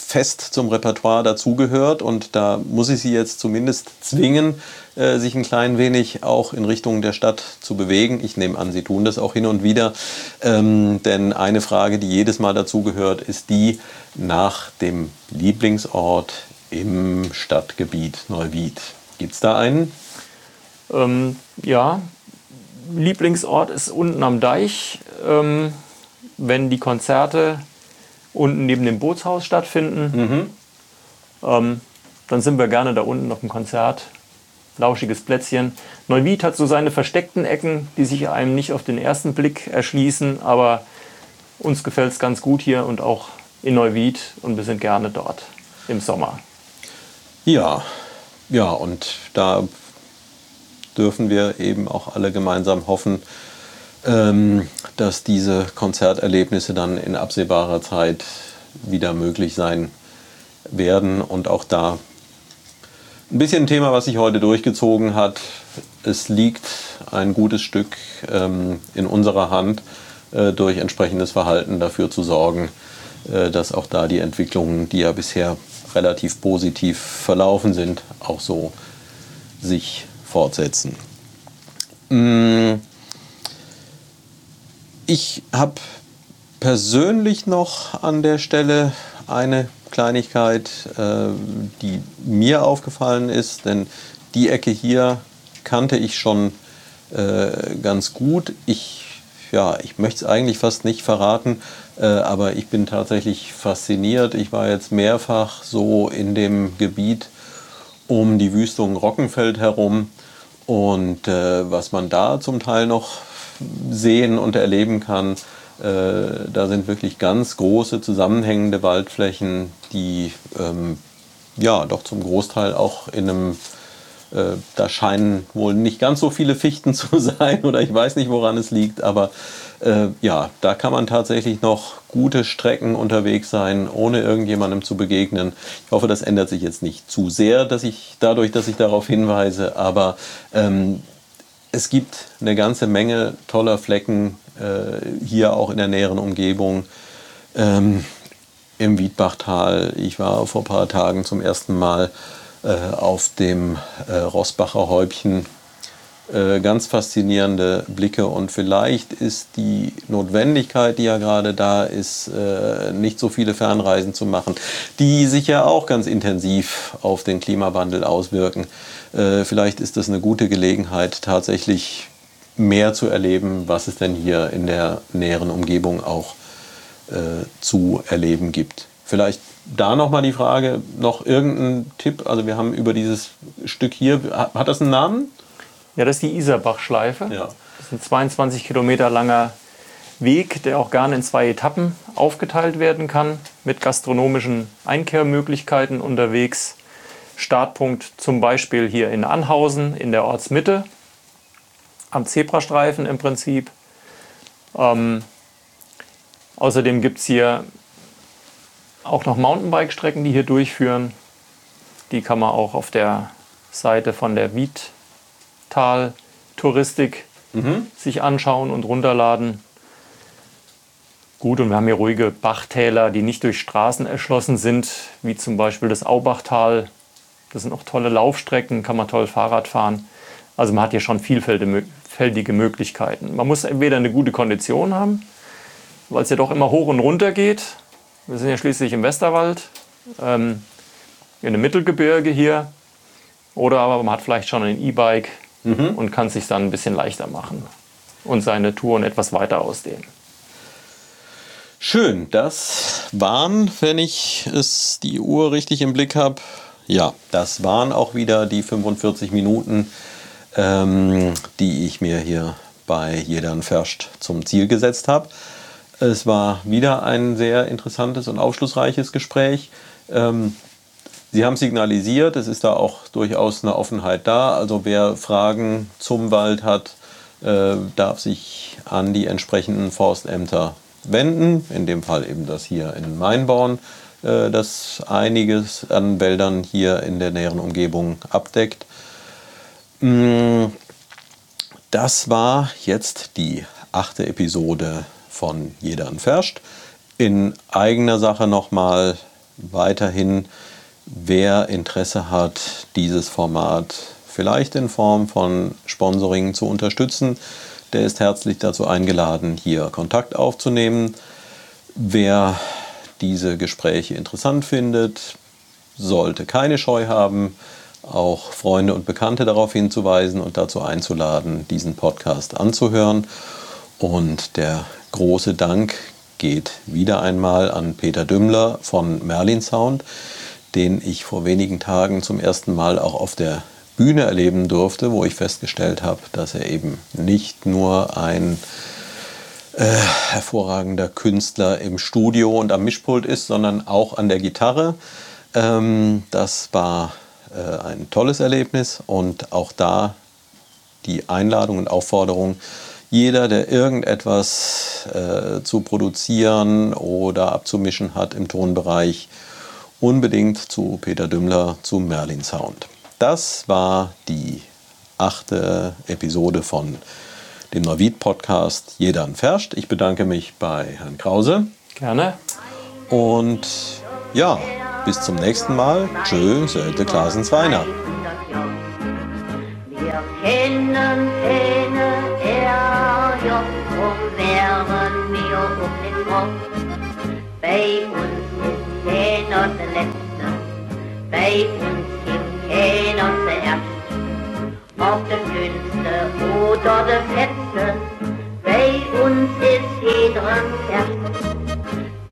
fest zum Repertoire dazugehört und da muss ich Sie jetzt zumindest zwingen, äh, sich ein klein wenig auch in Richtung der Stadt zu bewegen. Ich nehme an, Sie tun das auch hin und wieder, ähm, denn eine Frage, die jedes Mal dazugehört, ist die nach dem Lieblingsort im Stadtgebiet Neuwied. Gibt es da einen? Ähm, ja, Lieblingsort ist unten am Deich, ähm, wenn die Konzerte unten neben dem Bootshaus stattfinden. Mhm. Ähm, dann sind wir gerne da unten auf dem Konzert. Lauschiges Plätzchen. Neuwied hat so seine versteckten Ecken, die sich einem nicht auf den ersten Blick erschließen, aber uns gefällt es ganz gut hier und auch in Neuwied und wir sind gerne dort im Sommer. Ja, ja, und da dürfen wir eben auch alle gemeinsam hoffen, ähm, dass diese Konzerterlebnisse dann in absehbarer Zeit wieder möglich sein werden. Und auch da ein bisschen ein Thema, was sich heute durchgezogen hat. Es liegt ein gutes Stück ähm, in unserer Hand, äh, durch entsprechendes Verhalten dafür zu sorgen, äh, dass auch da die Entwicklungen, die ja bisher relativ positiv verlaufen sind, auch so sich fortsetzen. Ich habe persönlich noch an der Stelle eine Kleinigkeit, die mir aufgefallen ist, denn die Ecke hier kannte ich schon ganz gut. Ich, ja, ich möchte es eigentlich fast nicht verraten, aber ich bin tatsächlich fasziniert. Ich war jetzt mehrfach so in dem Gebiet um die Wüstung Rockenfeld herum und äh, was man da zum Teil noch sehen und erleben kann, äh, da sind wirklich ganz große zusammenhängende Waldflächen, die ähm, ja doch zum Großteil auch in einem, äh, da scheinen wohl nicht ganz so viele Fichten zu sein oder ich weiß nicht, woran es liegt, aber äh, ja, da kann man tatsächlich noch gute Strecken unterwegs sein, ohne irgendjemandem zu begegnen. Ich hoffe, das ändert sich jetzt nicht zu sehr, dass ich dadurch, dass ich darauf hinweise, aber ähm, es gibt eine ganze Menge toller Flecken äh, hier auch in der näheren Umgebung. Ähm, im Wiedbachtal. Ich war vor ein paar Tagen zum ersten Mal äh, auf dem äh, Roßbacher Häubchen. Äh, ganz faszinierende Blicke und vielleicht ist die Notwendigkeit, die ja gerade da ist, äh, nicht so viele Fernreisen zu machen, die sich ja auch ganz intensiv auf den Klimawandel auswirken. Äh, vielleicht ist das eine gute Gelegenheit, tatsächlich mehr zu erleben, was es denn hier in der näheren Umgebung auch äh, zu erleben gibt. Vielleicht da nochmal die Frage, noch irgendein Tipp? Also wir haben über dieses Stück hier, hat, hat das einen Namen? Ja, das ist die Isarbach-Schleife. Ja. Das ist ein zweiundzwanzig Kilometer langer Weg, der auch gerne in zwei Etappen aufgeteilt werden kann, mit gastronomischen Einkehrmöglichkeiten unterwegs. Startpunkt zum Beispiel hier in Anhausen in der Ortsmitte, am Zebrastreifen im Prinzip. Ähm, außerdem gibt es hier auch noch Mountainbike-Strecken, die hier durchführen. Die kann man auch auf der Seite von der Wiedtal-Touristik mhm. sich anschauen und runterladen. Gut, und wir haben hier ruhige Bachtäler, die nicht durch Straßen erschlossen sind, wie zum Beispiel das Aubachtal. Das sind auch tolle Laufstrecken, kann man toll Fahrrad fahren. Also man hat hier schon vielfältige Möglichkeiten. Man muss entweder eine gute Kondition haben, weil es ja doch immer hoch und runter geht. Wir sind ja schließlich im Westerwald, ähm, in einem Mittelgebirge hier. Oder aber man hat vielleicht schon ein E-Bike mhm. und kann es sich dann ein bisschen leichter machen und seine Touren etwas weiter ausdehnen. Schön, das waren, wenn ich es die Uhr richtig im Blick habe, ja, das waren auch wieder die fünfundvierzig Minuten, ähm, die ich mir hier bei Jedern Ferscht zum Ziel gesetzt habe. Es war wieder ein sehr interessantes und aufschlussreiches Gespräch. Ähm, Sie haben signalisiert, es ist da auch durchaus eine Offenheit da. Also wer Fragen zum Wald hat, äh, darf sich an die entsprechenden Forstämter wenden. In dem Fall eben das hier in Mainborn, äh, das einiges an Wäldern hier in der näheren Umgebung abdeckt. Das war jetzt die achte Episode von Jedern Ferscht. In eigener Sache nochmal weiterhin, wer Interesse hat, dieses Format vielleicht in Form von Sponsoring zu unterstützen, der ist herzlich dazu eingeladen, hier Kontakt aufzunehmen. Wer diese Gespräche interessant findet, sollte keine Scheu haben, auch Freunde und Bekannte darauf hinzuweisen und dazu einzuladen, diesen Podcast anzuhören. Und der große Dank geht wieder einmal an Peter Dümmler von Merlin Sound, den ich vor wenigen Tagen zum ersten Mal auch auf der Bühne erleben durfte, wo ich festgestellt habe, dass er eben nicht nur ein äh, hervorragender Künstler im Studio und am Mischpult ist, sondern auch an der Gitarre. Ähm, das war äh, ein tolles Erlebnis und auch da die Einladung und Aufforderung, jeder, der irgendetwas äh, zu produzieren oder abzumischen hat im Tonbereich, unbedingt zu Peter Dümmler, zu Merlin Sound. Das war die achte Episode von dem Neuwied-Podcast Jedern Ferscht. Ich bedanke mich bei Herrn Krause. Gerne. Und ja, bis zum nächsten Mal. Tschö, Sölte Klasens Weiner. Wir kennen keine R J, drum wären wir um den Kopf. Bei uns ist keiner der Letzte, bei uns gibt keiner zuerst. Ob der Dünnste oder der Fetzte, bei uns ist jeder erst.